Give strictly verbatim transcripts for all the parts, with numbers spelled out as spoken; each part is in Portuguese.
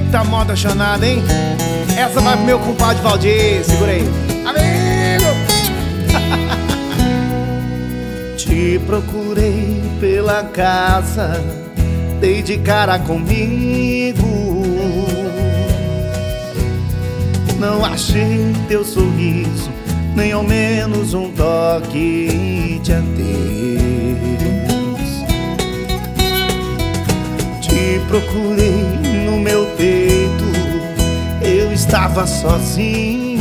Eita, moda chanada, hein? Essa vai pro meu compadre Valdir. Segura aí. Amigo! Te procurei pela casa, dei de cara comigo. Não achei teu sorriso, nem ao menos um toque de adeus. Te procurei no meu peito, eu estava sozinho.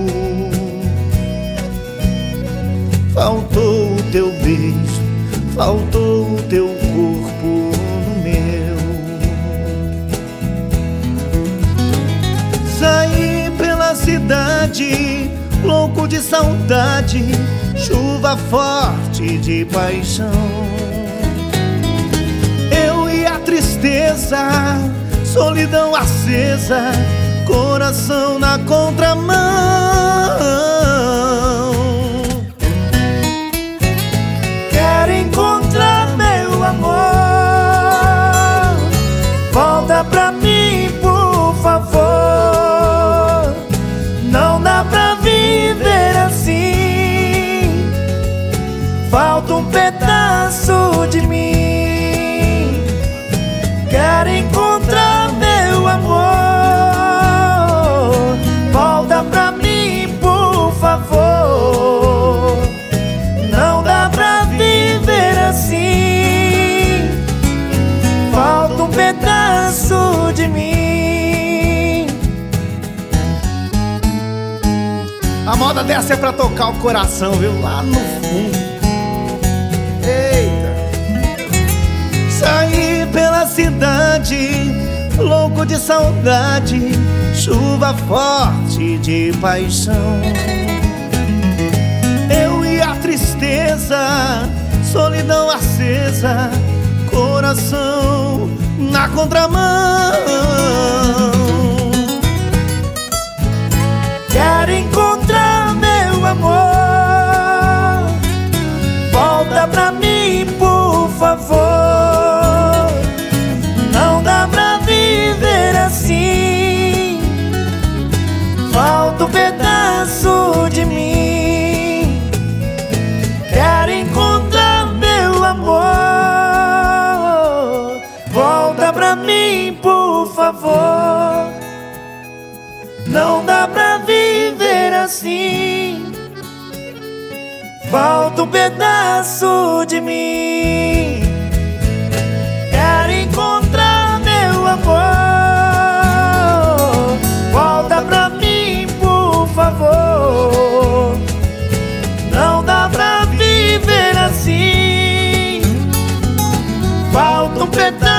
Faltou o teu beijo, faltou o teu corpo no meu. Saí pela cidade, louco de saudade, chuva forte de paixão. Eu e a tristeza, solidão acesa, coração na contramão. Quero encontrar meu amor, volta pra mim, por favor. Não dá pra viver assim, falta um pedaço de mim. Quero encontrar meu amor, volta pra mim, por favor. Não dá pra viver assim, falta um pedaço de mim. A moda dessa é pra tocar o coração, viu? Lá no fundo. Eita! Saí pela cidade, louco de saudade, chuva forte de paixão. Eu e a tristeza, solidão acesa, coração na contramão. Quero encontrar meu amor, volta pra mim, por favor. Não dá pra viver assim, falta um pedaço de mim. Quero encontrar meu amor, volta pra mim, por favor. Não dá pra viver assim, falta um pedaço de mim. Quero encontrar meu amor, volta pra mim, por favor. Não dá pra viver assim, falta um pedaço